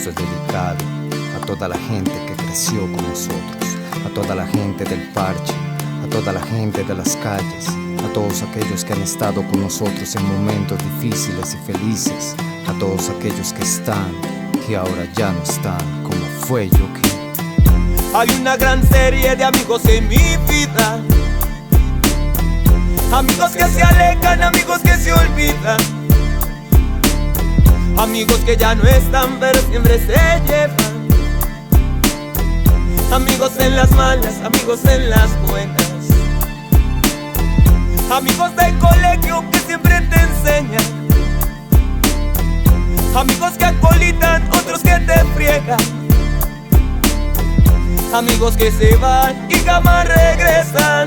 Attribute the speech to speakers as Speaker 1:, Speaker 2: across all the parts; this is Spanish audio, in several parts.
Speaker 1: esto es dedicado a toda la gente que creció con nosotros, a toda la gente del parche, a toda la gente de las calles, a todos aquellos que han estado con nosotros en momentos difíciles y felices, a todos aquellos que están, que ahora ya no están, como fue Yuki.
Speaker 2: Hay una gran serie de amigos en mi vida, amigos que se alejan, amigos que se olvidan, amigos que ya no están pero siempre se llevan. Amigos en las malas, amigos en las buenas, amigos del colegio que siempre te enseñan, amigos que acolitan, otros que te friegan, amigos que se van y jamás regresan.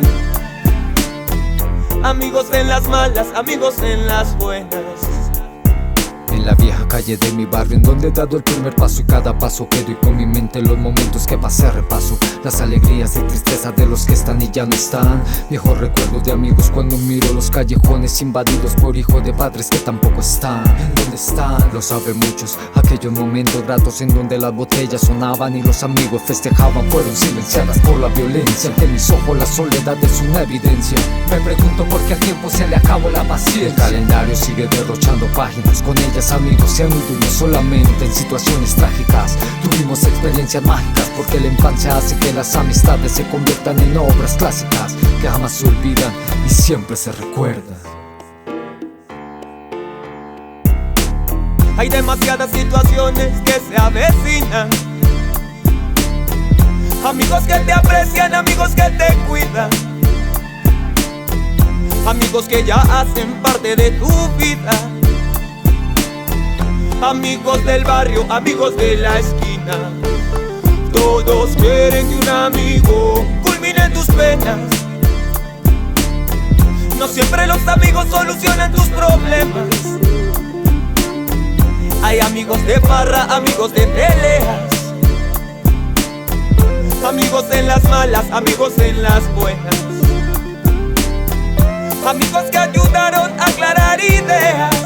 Speaker 2: Amigos en las malas, amigos en las buenas.
Speaker 1: En la vieja calle de mi barrio, en donde he dado el primer paso, y cada paso que doy con mi mente los momentos que pasé repaso, las alegrías y tristezas de los que están y ya no están. Viejos recuerdos de amigos cuando miro los callejones invadidos por hijos de padres que tampoco están. ¿Dónde están? Lo saben muchos, aquellos momentos gratos en donde las botellas sonaban y los amigos festejaban fueron silenciadas por la violencia. Ante mis ojos la soledad es una evidencia. Me pregunto por qué al tiempo se le acabó la paciencia. El calendario sigue derrochando páginas, con ellas amigos se han ido y no solamente en situaciones trágicas. Tuvimos experiencias mágicas porque la infancia hace que las amistades se conviertan en obras clásicas que jamás se olvidan y siempre se recuerdan.
Speaker 2: Hay demasiadas situaciones que se avecinan, amigos que te aprecian, amigos que te cuidan, amigos que ya hacen parte de tu vida, amigos del barrio, amigos de la esquina. Todos quieren que un amigo culmine tus penas. No siempre los amigos solucionan tus problemas. Hay amigos de farra, amigos de peleas, amigos en las malas, amigos en las buenas, amigos que ayudaron a aclarar ideas,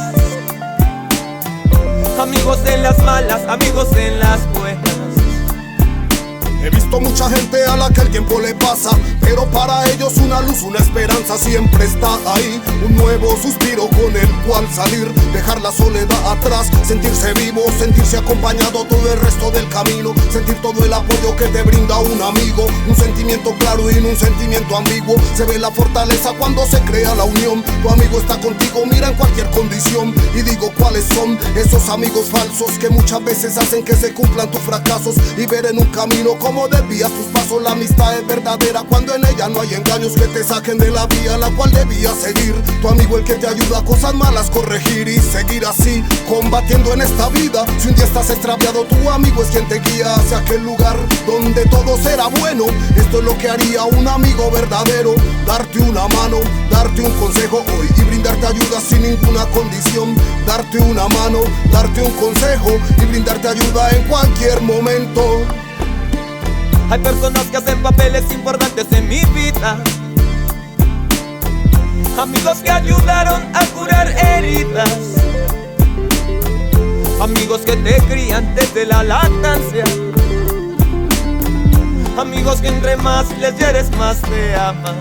Speaker 2: amigos en las malas, amigos en las buenas.
Speaker 3: He visto mucha gente a la que el tiempo le pasa, pero para ellos una luz, una esperanza siempre está ahí. Un nuevo suspiro con el cual salir, dejar la soledad atrás, sentirse vivo, sentirse acompañado todo el resto del camino, sentir todo el apoyo que te brinda un amigo. Un sentimiento claro y no un sentimiento ambiguo. Se ve la fortaleza cuando se crea la unión. Tu amigo está contigo, mira en cualquier condición. Y digo cuáles son esos amigos falsos que muchas veces hacen que se cumplan tus fracasos y ver en un camino cómo desvías tus pasos. La amistad es verdadera cuando en ella no hay engaños que te saquen de la vía la cual debías seguir. Tu amigo el que te ayuda a cosas malas corregir y seguir así combatiendo en esta vida. Si un día estás extraviado, tu amigo es quien te guía hacia aquel lugar donde todo será bueno. Esto es lo que haría un amigo verdadero: darte una mano, darte un consejo hoy y brindarte ayuda sin ninguna condición. Darte una mano, darte un consejo y brindarte ayuda en cualquier momento.
Speaker 2: Hay personas que hacen papeles importantes en mi vida, amigos que ayudaron a curar heridas, amigos que te crían desde la lactancia, amigos que entre más les hieres más te aman,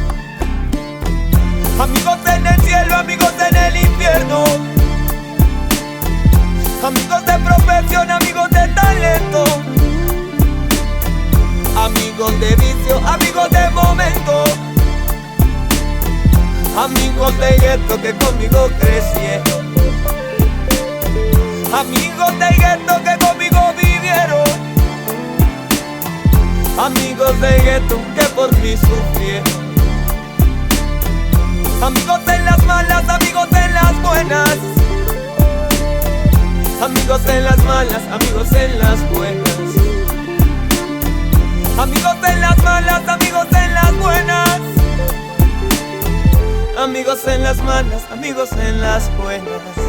Speaker 2: amigos en el cielo, amigos en el infierno, amigos de profesión, amigos de talento, amigos de vicio, amigos de momento, amigos de gueto que conmigo crecieron, amigos de gueto que conmigo vivieron, amigos de gueto que por mí sufrieron, amigos en las malas, amigos en las buenas, amigos en las malas, amigos en las buenas, amigos en las malas, amigos en las buenas, amigos en las malas, amigos en las buenas.